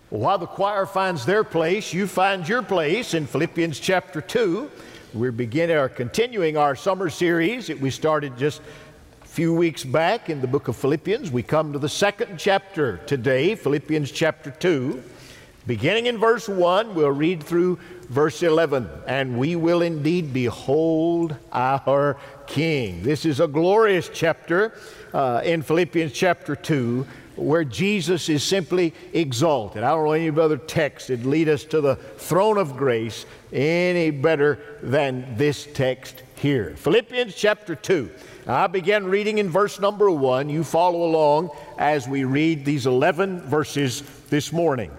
Well, while the choir finds their place, you find your place in Philippians chapter 2. We're continuing our summer series that we started just a few weeks back in the book of Philippians. We come to the second chapter today, Philippians chapter 2. Beginning in verse 1, we'll read through verse 11. And we will indeed behold our King. This is a glorious chapter in Philippians chapter 2, where Jesus is simply exalted. I don't know any other text that lead us to the throne of grace any better than this text here. Philippians chapter 2. I began reading in verse number 1. You follow along as we read these 11 verses this morning.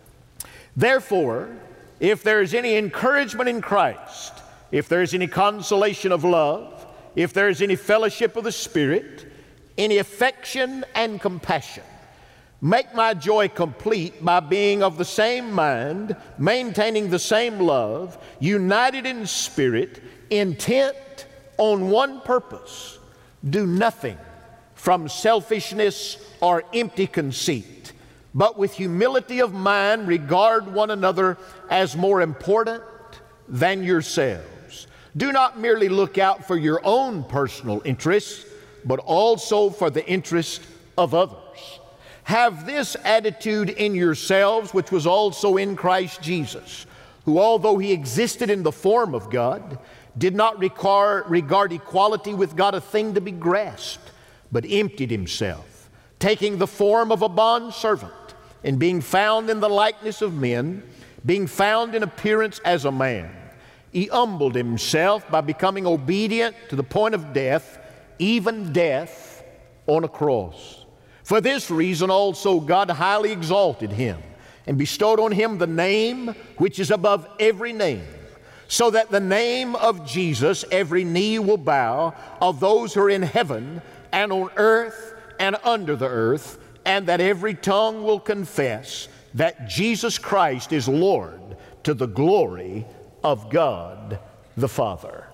Therefore, if there is any encouragement in Christ, if there is any consolation of love, if there is any fellowship of the Spirit, any affection and compassion, make my joy complete by being of the same mind, maintaining the same love, united in spirit, intent on one purpose. Do nothing from selfishness or empty conceit, but with humility of mind regard one another as more important than yourselves. Do not merely look out for your own personal interests, but also for the interest of others. Have this attitude in yourselves, which was also in Christ Jesus, who, although he existed in the form of God, did not regard equality with God a thing to be grasped, but emptied himself, taking the form of a bondservant, and being found in the likeness of men, being found in appearance as a man, he humbled himself by becoming obedient to the point of death, even death on a cross. For this reason also God highly exalted him and bestowed on him the name which is above every name, so that the name of Jesus every knee will bow, of those who are in heaven and on earth and under the earth, and that every tongue will confess that Jesus Christ is Lord, to the glory of God the Father.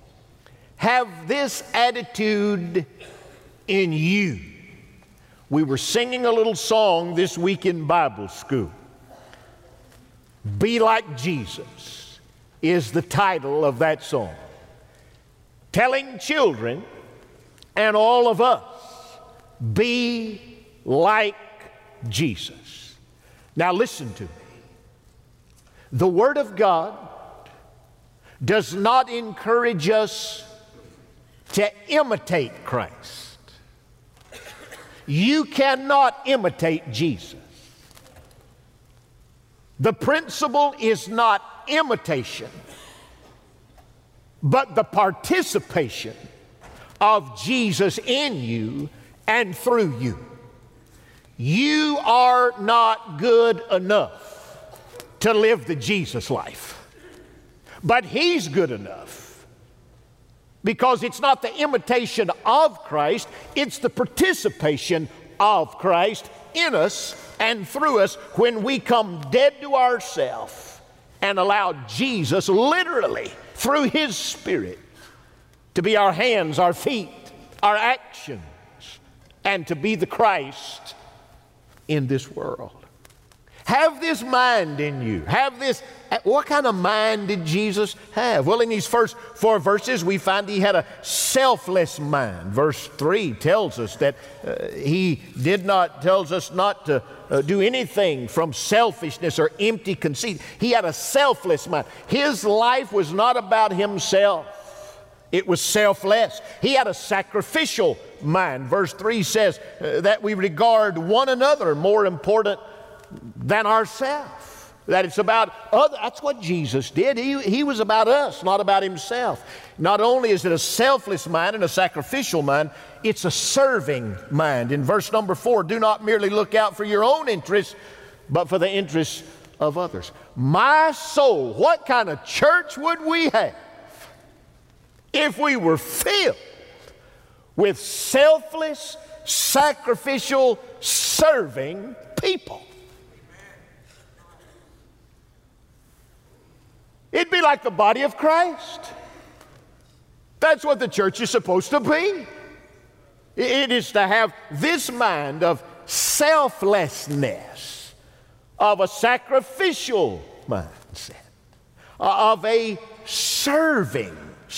Have this attitude in you. We were singing a little song this week in Bible school. Be Like Jesus is the title of that song. Telling children and all of us, be like Jesus. Now listen to me. The Word of God does not encourage us to imitate Christ. You cannot imitate Jesus. The principle is not imitation, but the participation of Jesus in you and through you. You are not good enough to live the Jesus life, but He's good enough. Because it's not the imitation of Christ, it's the participation of Christ in us and through us when we come dead to ourselves and allow Jesus literally through His Spirit to be our hands, our feet, our actions, and to be the Christ in this world. Have this mind in you. Have this. What kind of mind did Jesus have? Well, in these first 4 verses, we find he had a selfless mind. Verse 3 tells us that tells us not to do anything from selfishness or empty conceit. He had a selfless mind. His life was not about himself. It was selfless. He had a sacrificial mind. Verse 3 says that we regard one another more important than ourselves. That it's about other. That's what Jesus did. He was about us, not about himself. Not only is it a selfless mind and a sacrificial mind, it's a serving mind. In verse number 4, do not merely look out for your own interests, but for the interests of others. My soul, what kind of church would we have if we were filled with selfless, sacrificial, serving people? It'd be like the body of Christ. That's what the church is supposed to be. It is to have this mind of selflessness, of a sacrificial mindset, of a serving,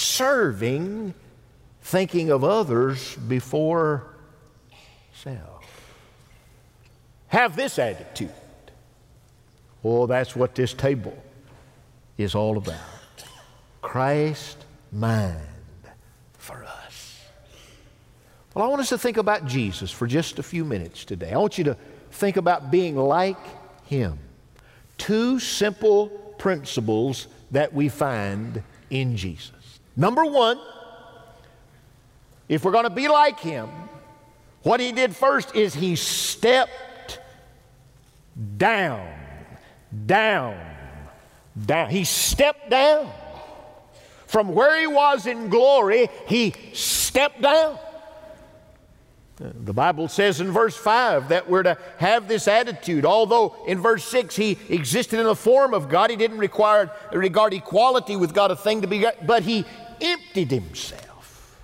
thinking of others before self. Have this attitude. Oh, that's what this table is all about. Christ mind for us. Well, I want us to think about Jesus for just a few minutes today. I want you to think about being like Him. Two simple principles that we find in Jesus. Number one, if we're going to be like Him, what He did first is He stepped down. He stepped down. From where He was in glory, He stepped down. The Bible says in verse 5 that we're to have this attitude. Although in verse 6 He existed in the form of God, He didn't regard equality with God a thing to be, but He emptied Himself.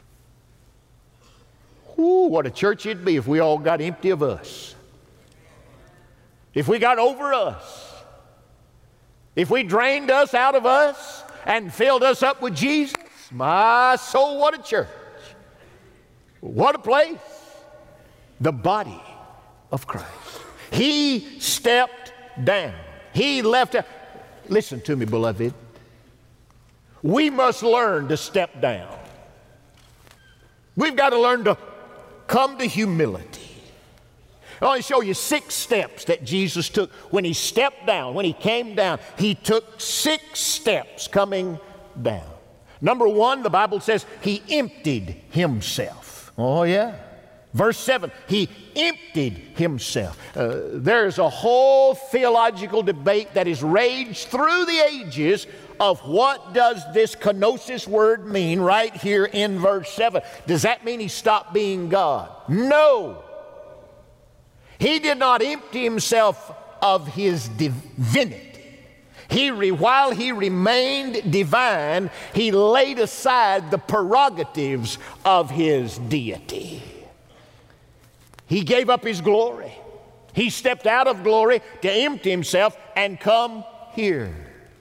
Ooh, what a church it'd be if we all got empty of us. If we got over us. If we drained us out of us and filled us up with Jesus, my soul, what a church. What a place. The body of Christ. He stepped down. He left. Listen to me, beloved. We must learn to step down. We've got to learn to come to humility. I want to show you 6 steps that Jesus took when He stepped down, when He came down. He took 6 steps coming down. Number 1, the Bible says He emptied Himself. Oh, yeah. Verse 7, He emptied Himself. There's a whole theological debate that has raged through the ages of what does this kenosis word mean right here in verse 7. Does that mean He stopped being God? No. He did not empty Himself of His divinity. While He remained divine, He laid aside the prerogatives of His deity. He gave up His glory. He stepped out of glory to empty Himself and come here.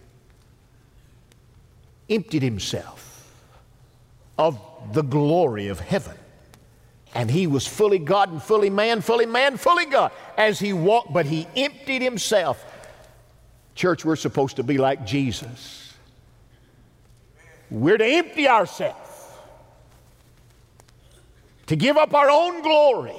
Emptied Himself of the glory of heaven. And He was fully God and fully man, fully God as He walked, but He emptied Himself. Church, we're supposed to be like Jesus. We're to empty ourselves, to give up our own glory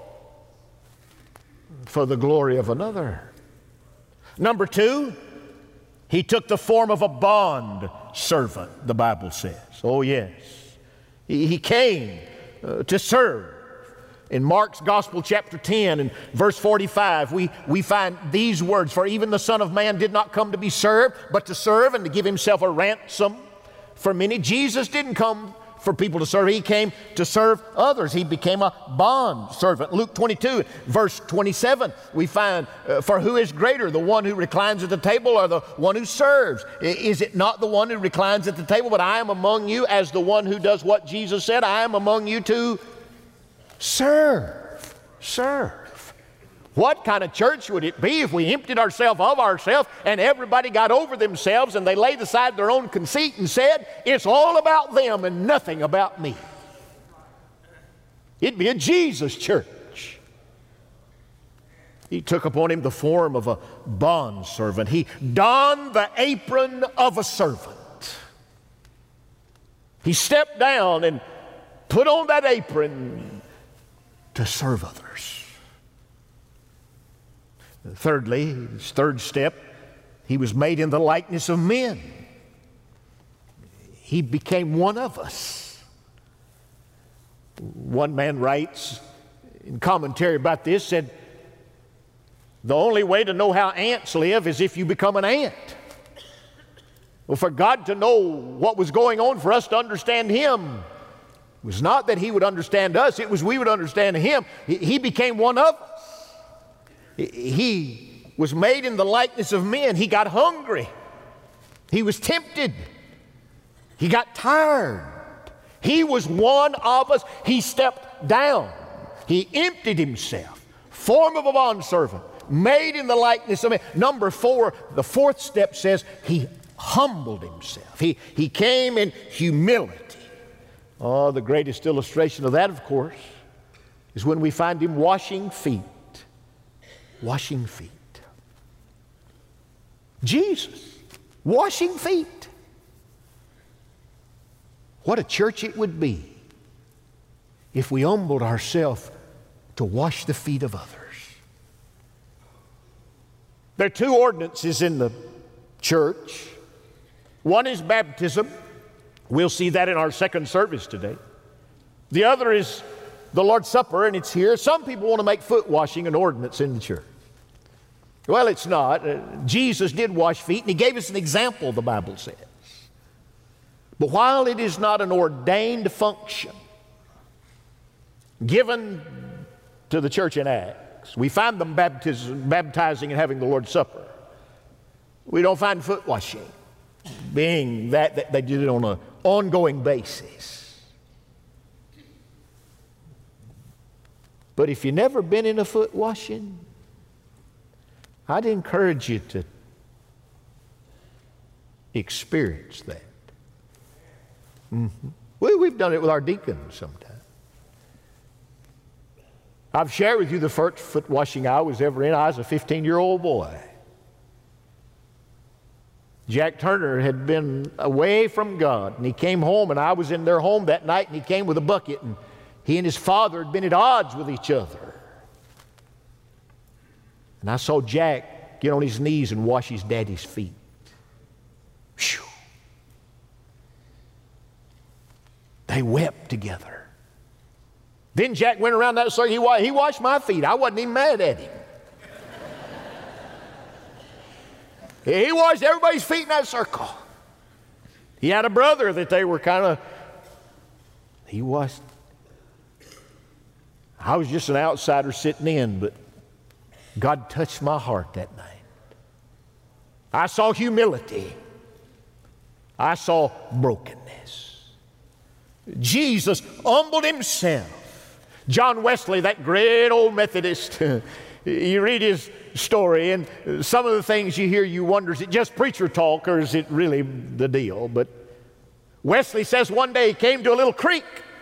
for the glory of another. Number 2, He took the form of a bond servant, the Bible says. Oh, yes. He came to serve. In Mark's Gospel, chapter 10, and verse 45, we find these words, "For even the Son of Man did not come to be served, but to serve and to give Himself a ransom for many." Jesus didn't come for people to serve. He came to serve others. He became a bond servant. Luke 22, verse 27, we find, "For who is greater, the one who reclines at the table or the one who serves? Is it not the one who reclines at the table? But I am among you as the one who does what Jesus said. I am among you to serve." Serve. What kind of church would it be if we emptied ourselves of ourselves and everybody got over themselves and they laid aside their own conceit and said, "It's all about them and nothing about me"? It'd be a Jesus church. He took upon Him the form of a bondservant. He donned the apron of a servant. He stepped down and put on that apron to serve others. Thirdly, his third step, He was made in the likeness of men. He became one of us. One man writes in commentary about this, said, "The only way to know how ants live is if you become an ant." Well, for God to know what was going on, for us to understand Him, was not that He would understand us, it was we would understand Him. He became one of us. He was made in the likeness of men. He got hungry. He was tempted. He got tired. He was one of us. He stepped down. He emptied Himself. Form of a bondservant, made in the likeness of man. Number 4, the 4th step says he humbled himself. He came in humility. Oh, the greatest illustration of that, of course, is when we find him washing feet. Washing feet. Jesus, washing feet. What a church it would be if we humbled ourselves to wash the feet of others. There are 2 ordinances in the church. One is baptism. We'll see that in our second service today. The other is the Lord's Supper, and it's here. Some people want to make foot washing an ordinance in the church. Well, it's not. Jesus did wash feet, and he gave us an example, the Bible says. But while it is not an ordained function given to the church in Acts, we find them baptizing and having the Lord's Supper. We don't find foot washing being that they did it on an ongoing basis. But if you've never been in a foot washing, I'd encourage you to experience that. We've done it with our deacons sometimes. I've shared with you the first foot washing I was ever in. I was a 15-year-old boy. Jack Turner had been away from God, and he came home, and I was in their home that night, and he came with a bucket, and he and his father had been at odds with each other. And I saw Jack get on his knees and wash his daddy's feet. Whew. They wept together. Then Jack went around that circle. He washed my feet. I wasn't even mad at him. He washed everybody's feet in that circle. He had a brother that they were he washed. I was just an outsider sitting in, but God touched my heart that night. I saw humility. I saw brokenness. Jesus humbled himself. John Wesley, that great old Methodist, you read his story, and some of the things you hear, you wonder, is it just preacher talk or is it really the deal? But Wesley says one day he came to a little creek,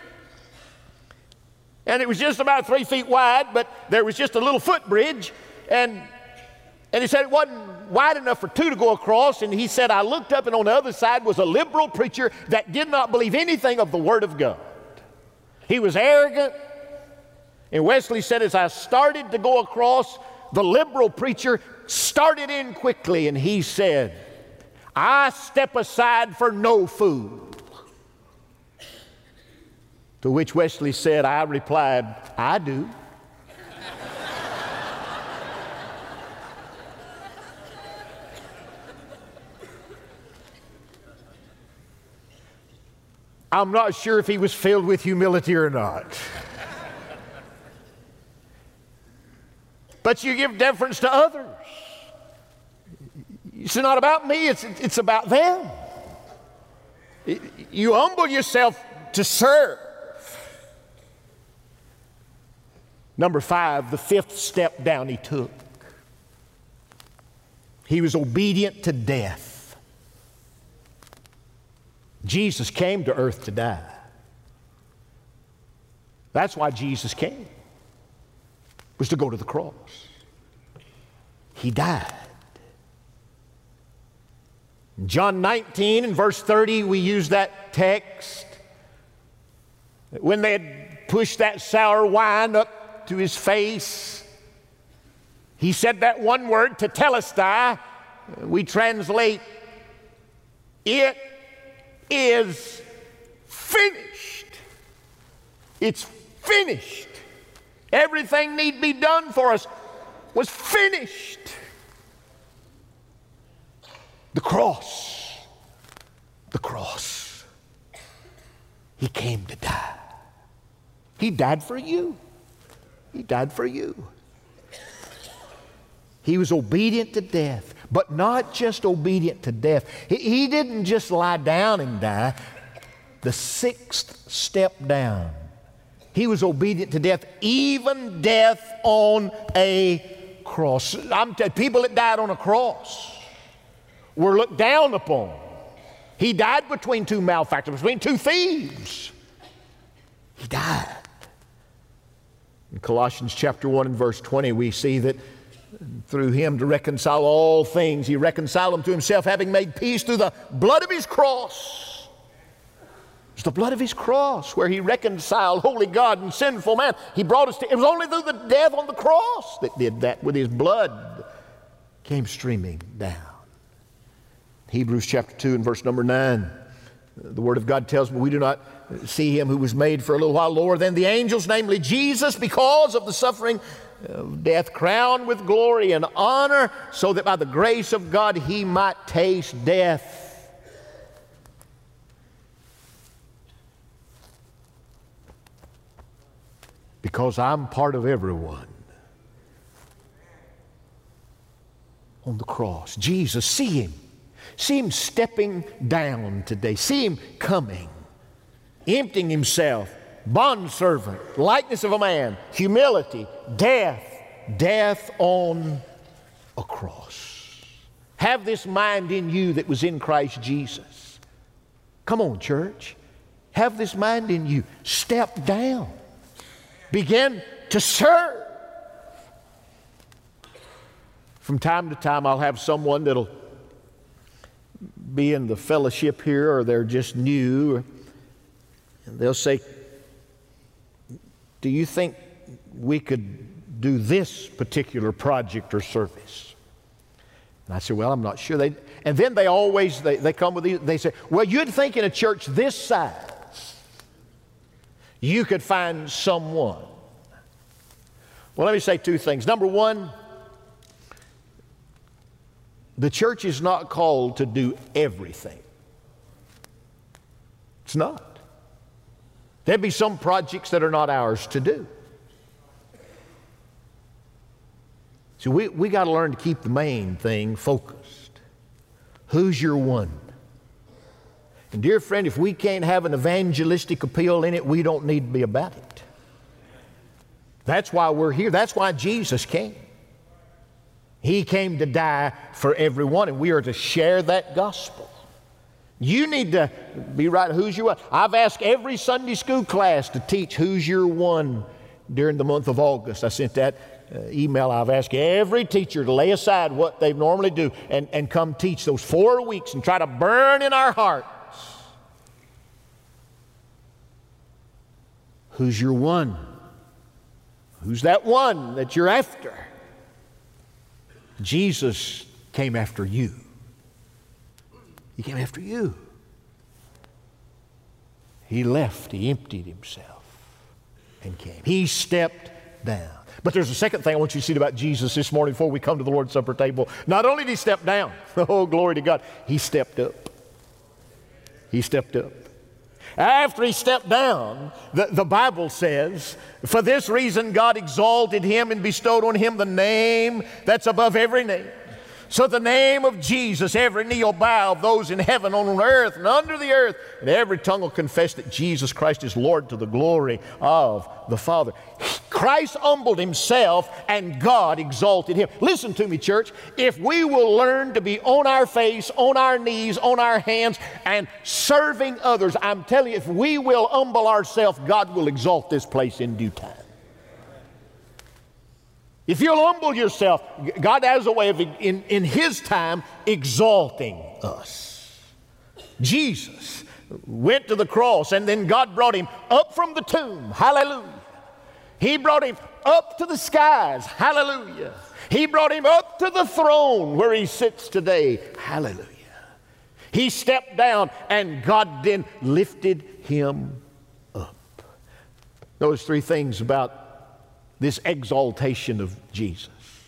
and it was just about 3 feet wide, but there was just a little footbridge, and he said it wasn't wide enough for 2 to go across, and he said, I looked up, and on the other side was a liberal preacher that did not believe anything of the Word of God. He was arrogant. And Wesley said, as I started to go across, the liberal preacher started in quickly, and he said, I step aside for no fool. To which Wesley said, I replied, I do. I'm not sure if he was filled with humility or not. But you give deference to others. It's not about me, it's about them. You humble yourself to serve. Number 5, the 5th step down he took. He was obedient to death. Jesus came to earth to die. That's why Jesus came. Was to go to the cross. He died. In John 19 and verse 30, we use that text. When they had pushed that sour wine up to his face, he said that one word, tetelestai. We translate, it is finished. It's finished. Everything need be done for us was finished. The cross. The cross. He came to die. He died for you. He died for you. He was obedient to death, but not just obedient to death. He didn't just lie down and die. The 6th step down. He was obedient to death, even death on a cross. People that died on a cross were looked down upon. He died between two malefactors, between two thieves. He died. In Colossians chapter 1 and verse 20, we see that through him to reconcile all things, he reconciled them to himself, having made peace through the blood of his cross. It's the blood of his cross where he reconciled holy God and sinful man. He brought us to, it was only through the death on the cross that did that, with his blood came streaming down. Hebrews chapter 2 and verse number 9. The Word of God tells me we do not see him who was made for a little while lower than the angels, namely Jesus, because of the suffering of death, crowned with glory and honor, so that by the grace of God he might taste death. Because I'm part of everyone on the cross. Jesus, see him. See him stepping down today. See him coming, emptying himself, bondservant, likeness of a man, humility, death on a cross. Have this mind in you that was in Christ Jesus. Come on, church. Have this mind in you. Step down. Begin to serve. From time to time, I'll have someone that'll be in the fellowship here, or they're just new, and they'll say, do you think we could do this particular project or service? And I say, well, I'm not sure. And then they come with these, they say, well, you'd think in a church this size, you could find someone. Well, let me say two things. Number one, the church is not called to do everything. It's not. There'd be some projects that are not ours to do. So we got to learn to keep the main thing focused. Who's your one? And dear friend, if we can't have an evangelistic appeal in it, we don't need to be about it. That's why we're here. That's why Jesus came. He came to die for everyone, and we are to share that gospel. You need to be right. Who's your one? I've asked every Sunday school class to teach who's your one during the month of August. I sent that email. I've asked every teacher to lay aside what they normally do and come teach those 4 weeks and try to burn in our hearts. Who's your one? Who's that one that you're after? Jesus came after you. He came after you. He left, he emptied himself and came. He stepped down. But there's a second thing I want you to see about Jesus this morning before we come to the Lord's Supper table. Not only did he step down, oh, glory to God, he stepped up. He stepped up. After he stepped down, the Bible says, for this reason God exalted him and bestowed on him the name that's above every name. So the name of Jesus, every knee will bow, of those in heaven, on earth, and under the earth, and every tongue will confess that Jesus Christ is Lord, to the glory of the Father. Christ humbled himself and God exalted him. Listen to me, church. If we will learn to be on our face, on our knees, on our hands, and serving others, I'm telling you, if we will humble ourselves, God will exalt this place in due time. If you'll humble yourself, God has a way of, in his time, exalting us. Jesus went to the cross, and then God brought him up from the tomb. Hallelujah. He brought him up to the skies. Hallelujah. He brought him up to the throne where he sits today. Hallelujah. He stepped down, and God then lifted him up. Notice three things about this exaltation of Jesus.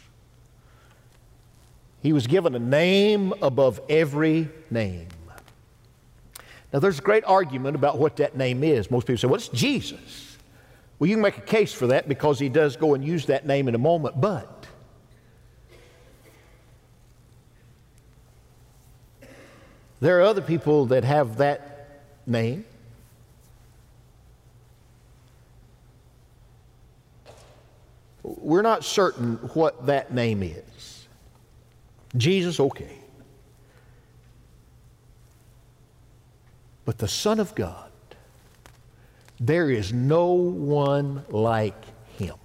He was given a name above every name. Now, there's a great argument about what that name is. Most people say, well, it's Jesus. Well, you can make a case for that because he does go and use that name in a moment, but there are other people that have that name. we're not certain what that name is. Jesus, okay. But the Son of God, there is no one like Him.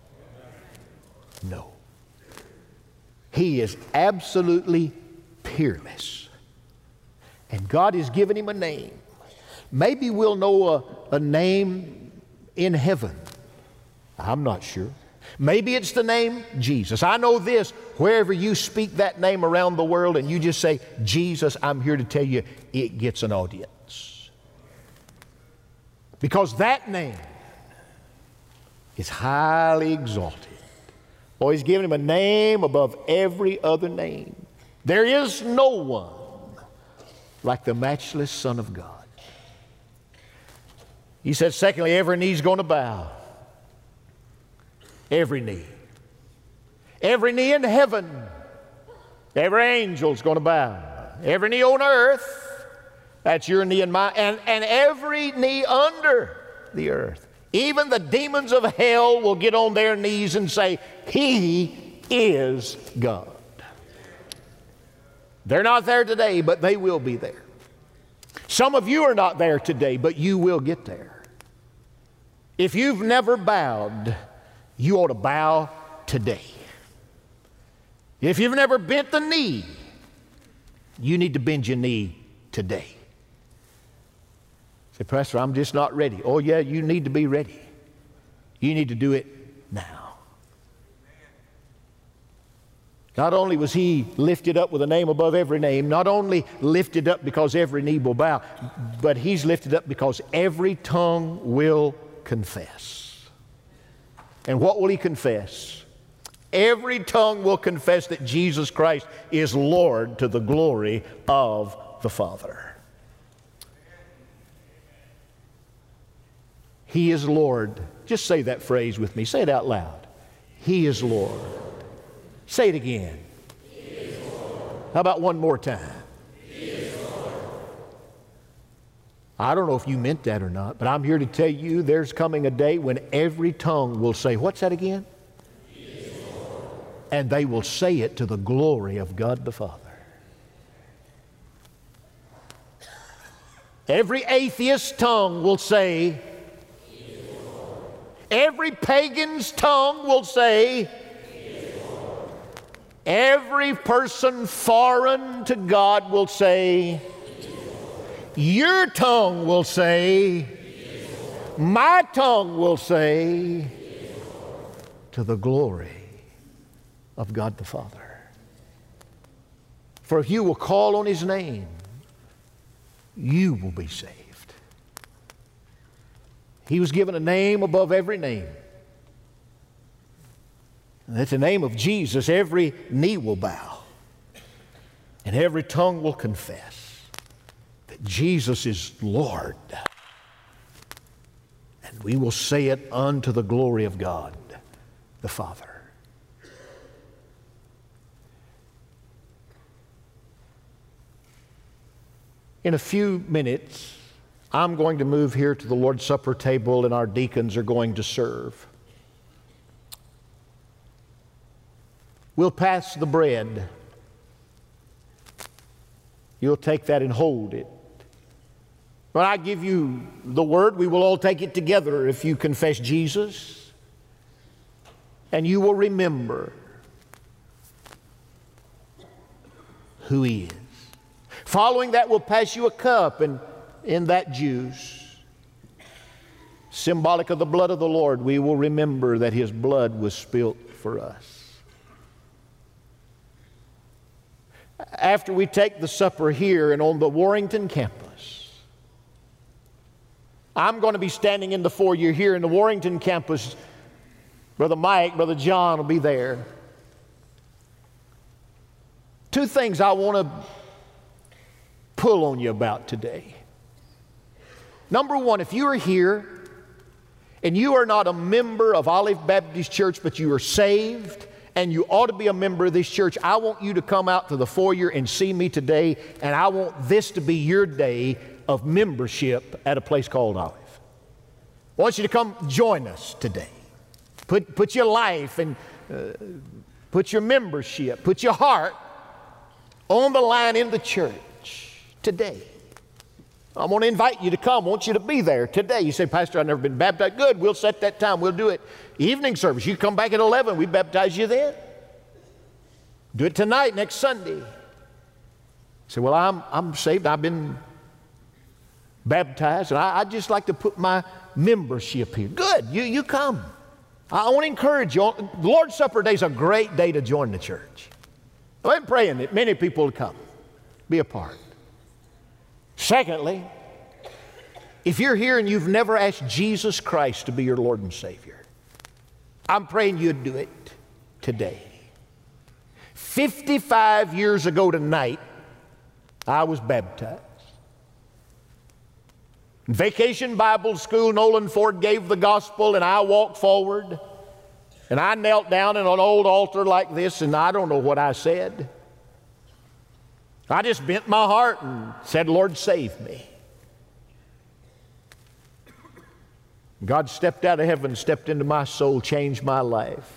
No. He is absolutely peerless. And God has given Him a name. Maybe we'll know a name in heaven. I'm not sure. Maybe it's the name Jesus. I know this, wherever you speak that name around the world and you just say, Jesus, I'm here to tell you, it gets an audience. Because that name is highly exalted. Oh, He's given Him a name above every other name. There is no one like the matchless Son of God. He said, secondly, every knee's going to bow. Every knee. Every knee in heaven. Every angel's going to bow. Every knee on earth. That's your knee and mine. And every knee under the earth. Even the demons of hell will get on their knees and say, He is God. They're not there today, but they will be there. Some of you are not there today, but you will get there. If you've never bowed, you ought to bow today. If you've never bent the knee, you need to bend your knee today. Say, Pastor, I'm just not ready. Oh yeah, you need to be ready. You need to do it now. Not only was He lifted up with a name above every name, not only lifted up because every knee will bow, but He's lifted up because every tongue will confess. And what will He confess? Every tongue will confess that Jesus Christ is Lord to the glory of the Father. He is Lord. Just say that phrase with me. Say it out loud. He is Lord. Say it again. He is Lord. How about one more time? He is Lord. I don't know if you meant that or not, but I'm here to tell you there's coming a day when every tongue will say, what's that again? He is Lord. And they will say it to the glory of God the Father. Every atheist tongue will say, He is Lord. Every pagan's tongue will say, every person foreign to God will say, your tongue will say, my tongue will say, to the glory of God the Father. For if you will call on His name, you will be saved. He was given a name above every name. And at the name of Jesus, every knee will bow and every tongue will confess that Jesus is Lord. And we will say it unto the glory of God the Father. In a few minutes, I'm going to move here to the Lord's Supper table and our deacons are going to serve. We'll pass the bread. You'll take that and hold it. When I give you the word, we will all take it together if you confess Jesus. And you will remember who He is. Following that, we'll pass you a cup, and in that juice, symbolic of the blood of the Lord, we will remember that His blood was spilt for us. After we take the supper here and on the Warrington campus, I'm going to be standing in the foyer here in the Warrington campus. Brother Mike, Brother John will be there. Two things I want to pull on you about today. Number one, if you are here and you are not a member of Olive Baptist Church, but you are saved, and you ought to be a member of this church, I want you to come out to the foyer and see me today, and I want this to be your day of membership at a place called Olive. I want you to come join us today. Put your life and put your membership, put your heart on the line in the church today. I'm going to invite you to come. I want you to be there today. You say, Pastor, I've never been baptized. Good, we'll set that time. We'll do it. Evening service, you come back at 11. We baptize you then. Do it tonight, next Sunday. You say, well, I'm saved. I've been baptized, and I'd just like to put my membership here. Good, you come. I want to encourage you. The Lord's Supper Day is a great day to join the church. I'm praying that many people will come, be a part. Secondly, if you're here and you've never asked Jesus Christ to be your Lord and Savior, I'm praying you'd do it today. 55 years ago tonight, I was baptized. In Vacation Bible School, Nolan Ford gave the gospel, and I walked forward, and I knelt down in an old altar like this, and I don't know what I said. I just bent my heart and said, Lord, save me. God stepped out of heaven, stepped into my soul, changed my life.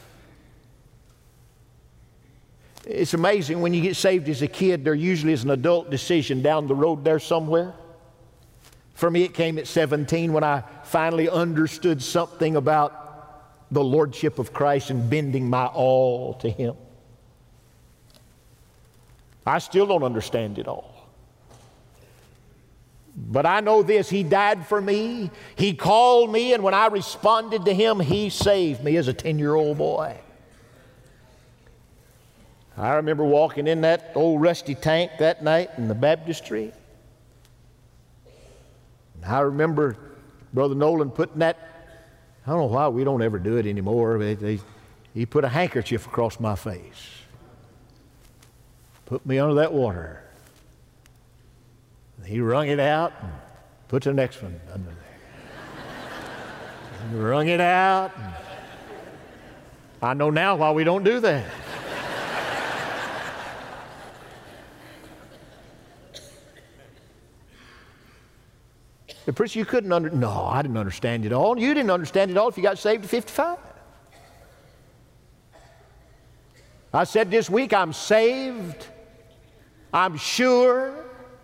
It's amazing when you get saved as a kid, there usually is an adult decision down the road there somewhere. For me, it came at 17 when I finally understood something about the Lordship of Christ and bending my all to Him. I still don't understand it all. But I know this, He died for me, He called me, and when I responded to Him, He saved me as a 10-year-old boy. I remember walking in that old rusty tank that night in the baptistry. I remember Brother Nolan putting that, I don't know why we don't ever do it anymore, but he put a handkerchief across my face. Put me under that water. He wrung it out and put the next one under there. He wrung it out. I know now why we don't do that. The preacher, you couldn't no, I didn't understand it all. You didn't understand it all if you got saved at 55. I said this week, I'm saved, I'm sure,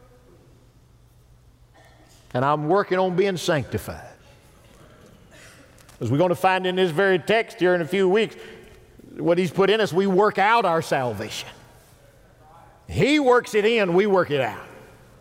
and I'm working on being sanctified. As we're going to find in this very text here in a few weeks, what He's put in us, we work out our salvation. He works it in, we work it out.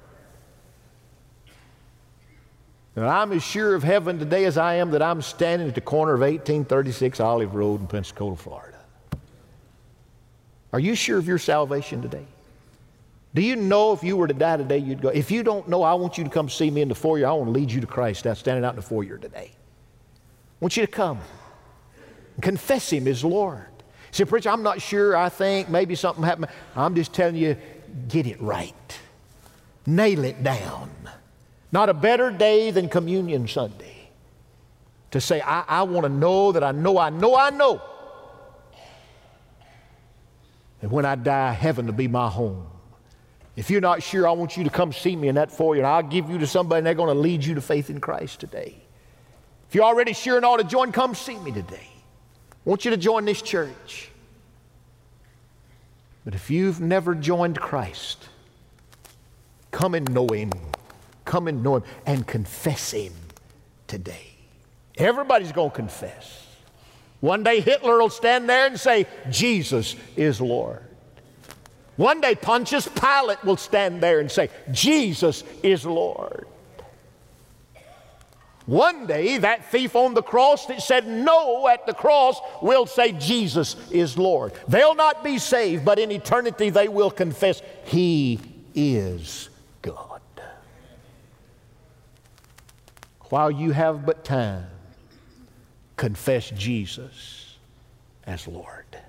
And I'm as sure of heaven today as I am that I'm standing at the corner of 1836 Olive Road in Pensacola, Florida. Are you sure of your salvation today? Do you know if you were to die today, you'd go? If you don't know, I want you to come see me in the foyer. I want to lead you to Christ. I'm standing out in the foyer today. I want you to come and confess Him as Lord. Say, preacher, I'm not sure. I think maybe something happened. I'm just telling you, get it right. Nail it down. Not a better day than Communion Sunday to say, I want to know that I know that when I die, heaven will be my home. If you're not sure, I want you to come see me in that foyer, and I'll give you to somebody, and they're going to lead you to faith in Christ today. If you're already sure and ought to join, come see me today. I want you to join this church. But if you've never joined Christ, come and know Him. Come and know Him and confess Him today. Everybody's going to confess. One day Hitler will stand there and say, Jesus is Lord. One day Pontius Pilate will stand there and say, Jesus is Lord. One day that thief on the cross that said no at the cross will say, Jesus is Lord. They'll not be saved, but in eternity they will confess, He is God. While you have but time, confess Jesus as Lord.